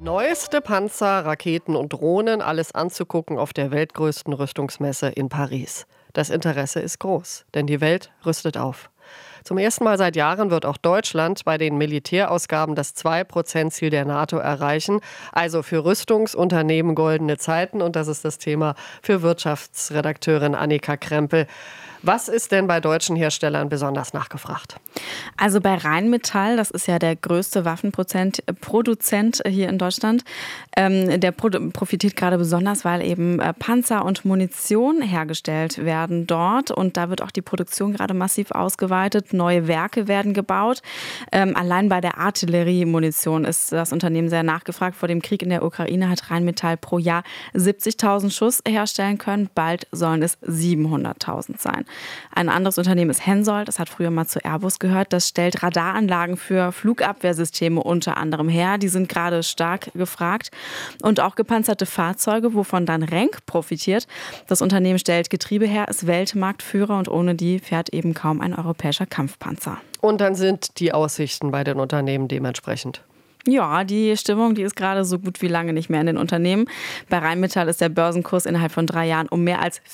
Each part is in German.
Neueste Panzer, Raketen und Drohnen, alles anzugucken auf der weltgrößten Rüstungsmesse in Paris. Das Interesse ist groß, denn die Welt rüstet auf. Zum ersten Mal seit Jahren wird auch Deutschland bei den Militärausgaben das 2%-Ziel der NATO erreichen. Also für Rüstungsunternehmen goldene Zeiten. Und das ist das Thema für Wirtschaftsredakteurin Annika Krempel. Was ist denn bei deutschen Herstellern besonders nachgefragt? Also bei Rheinmetall, das ist ja der größte Waffenproduzent hier in Deutschland, der profitiert gerade besonders, weil eben Panzer und Munition hergestellt werden dort. Und da wird auch die Produktion gerade massiv ausgeweitet. Neue Werke werden gebaut. Allein bei der Artilleriemunition ist das Unternehmen sehr nachgefragt. Vor dem Krieg in der Ukraine hat Rheinmetall pro Jahr 70.000 Schuss herstellen können. Bald sollen es 700.000 sein. Ein anderes Unternehmen ist Hensoldt, das hat früher mal zu Airbus gehört. Das stellt Radaranlagen für Flugabwehrsysteme unter anderem her. Die sind gerade stark gefragt. Und auch gepanzerte Fahrzeuge, wovon dann Renk profitiert. Das Unternehmen stellt Getriebe her, ist Weltmarktführer und ohne die fährt eben kaum ein europäischer Kampfpanzer. Und dann sind die Aussichten bei den Unternehmen dementsprechend. Ja, die Stimmung, die ist gerade so gut wie lange nicht mehr in den Unternehmen. Bei Rheinmetall ist der Börsenkurs innerhalb von 3 Jahren um mehr als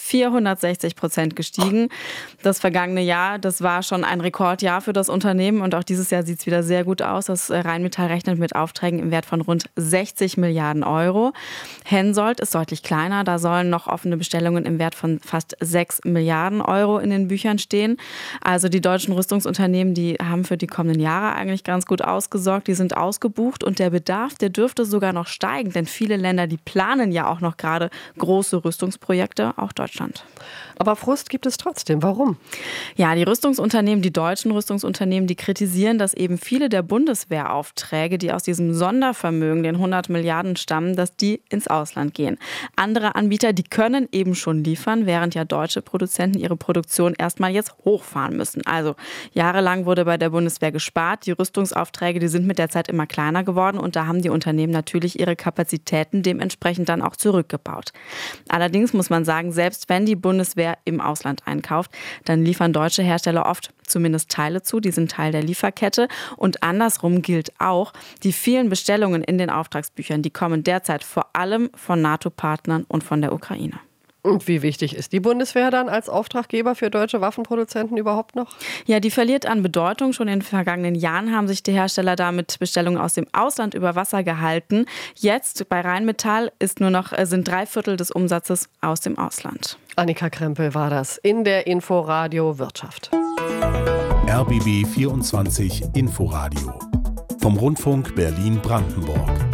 460% gestiegen. Das vergangene Jahr, das war schon ein Rekordjahr für das Unternehmen und auch dieses Jahr sieht es wieder sehr gut aus. Das Rheinmetall rechnet mit Aufträgen im Wert von rund 60 Milliarden Euro. Hensoldt ist deutlich kleiner, da sollen noch offene Bestellungen im Wert von fast 6 Milliarden Euro in den Büchern stehen. Also die deutschen Rüstungsunternehmen, die haben für die kommenden Jahre eigentlich ganz gut ausgesorgt, die sind ausgebucht. Und der Bedarf, der dürfte sogar noch steigen, denn viele Länder, die planen ja auch noch gerade große Rüstungsprojekte, auch Deutschland. Aber Frust gibt es trotzdem. Warum? Ja, die Rüstungsunternehmen, die deutschen Rüstungsunternehmen, die kritisieren, dass eben viele der Bundeswehraufträge, die aus diesem Sondervermögen, den 100 Milliarden stammen, dass die ins Ausland gehen. Andere Anbieter, die können eben schon liefern, während ja deutsche Produzenten ihre Produktion erstmal jetzt hochfahren müssen. Also jahrelang wurde bei der Bundeswehr gespart. Die Rüstungsaufträge, die sind mit der Zeit immer kleiner geworden und da haben die Unternehmen natürlich ihre Kapazitäten dementsprechend dann auch zurückgebaut. Allerdings muss man sagen, selbst wenn die Bundeswehr im Ausland einkauft, dann liefern deutsche Hersteller oft zumindest Teile zu, die sind Teil der Lieferkette und andersrum gilt auch, die vielen Bestellungen in den Auftragsbüchern, die kommen derzeit vor allem von NATO-Partnern und von der Ukraine. Und wie wichtig ist die Bundeswehr dann als Auftraggeber für deutsche Waffenproduzenten überhaupt noch? Ja, die verliert an Bedeutung. Schon in den vergangenen Jahren haben sich die Hersteller da mit Bestellungen aus dem Ausland über Wasser gehalten. Jetzt bei Rheinmetall sind 3/4 des Umsatzes aus dem Ausland. Annika Krempel war das in der Inforadio Wirtschaft. RBB 24 Inforadio vom Rundfunk Berlin-Brandenburg.